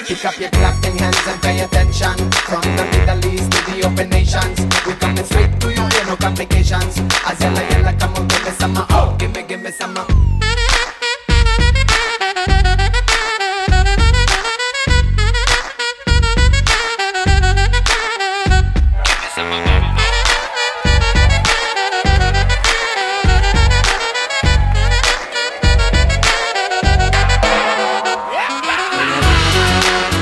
Pick up your clapping hands and pay attention. From the Middle East to the open nations, we coming straight to you, no complications. As yalla yalla, come on, give me some, oh, give me some.